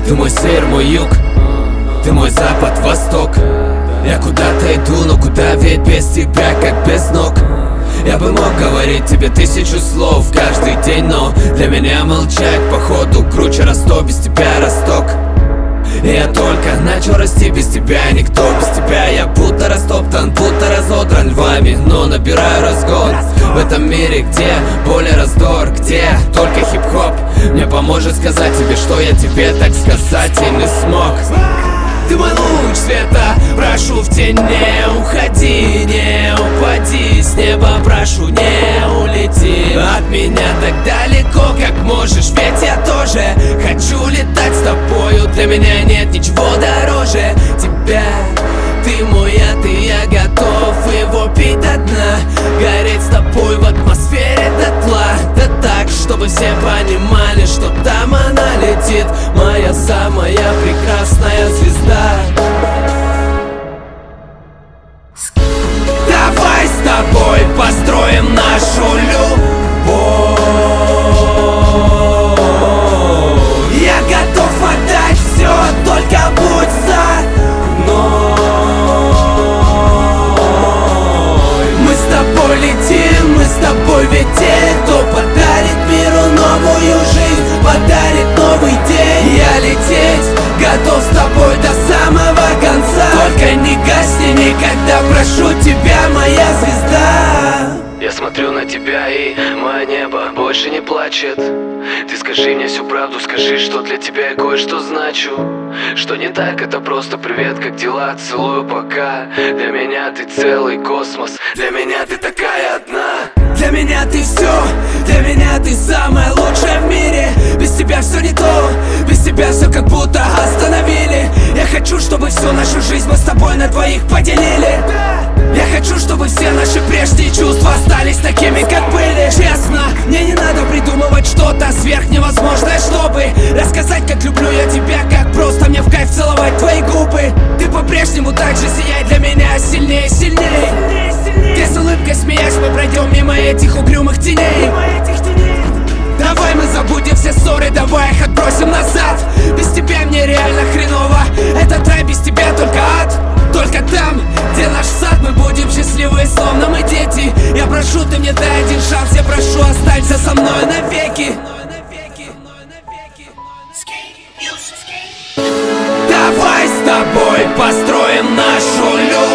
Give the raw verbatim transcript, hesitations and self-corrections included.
Ты мой север, мой юг, ты мой запад, восток. Я куда-то иду, но куда ведь без тебя, как без ног. Я бы мог говорить тебе тысячу слов каждый день, но для меня молчать походу круче Ростов, без тебя Росток. И я только начал расти, без тебя никто, без тебя я будто растоптан, будто разодран львами, но набираю разгон в этом мире, где боль и раздор, где только хип-хоп мне поможет сказать тебе, что я тебе так сказать и не смог. Ты мой луч света, прошу в тень не уходи, не упади с неба, прошу не улети от меня так далеко, как можешь, ведь я тоже хочу летать с тобою. Для меня нет ничего дороже тебя. Ты мой яд, и я готов его пить до дна, гореть с тобой в атмосфере дотла. Да так, чтобы все понимали, что там она летит, моя самая прекрасная звезда. Давай с тобой построим нашу любовь. Я готов отдать все, только будь со мной. Мы с тобой летим, мы с тобой ведь те, кто подарит миру новую жизнь, подарит новый день. Я лететь готов с тобой до самого конца, только не гасни никогда, прошу тебя, моя звезда. Я смотрю на тебя, и мое небо больше не плачет. Ты скажи мне всю правду, скажи, что для тебя я кое-что значу. Что не так, это просто привет, как дела, целую пока. Для меня ты целый космос, для меня ты такая одна. Для меня ты все, для меня ты самая лучшая в мире. Без тебя все не то, без тебя все как будто остановили. Я хочу, чтобы всю нашу жизнь мы с тобой на двоих поделили. Я хочу, чтобы все наши прежние чувства остались такими, как были. Честно, мне не надо придумывать что-то сверх невозможное, чтобы рассказать, как люблю я тебя, как просто мне в кайф целовать твои губы. Ты по-прежнему так же сияй для меня сильнее и сильнее. Где с улыбкой смеясь мы пройдем мимо этих угрюмых теней. Давай мы забудем все ссоры, давай их отбросим назад. Без тебя мне реально хреново, этот рай без тебя только ад. Только там, где наш сад, мы будем счастливы, словно мы дети. Я прошу, ты мне дай один шанс, я прошу, останься со мной навеки. Давай с тобой построим нашу любовь.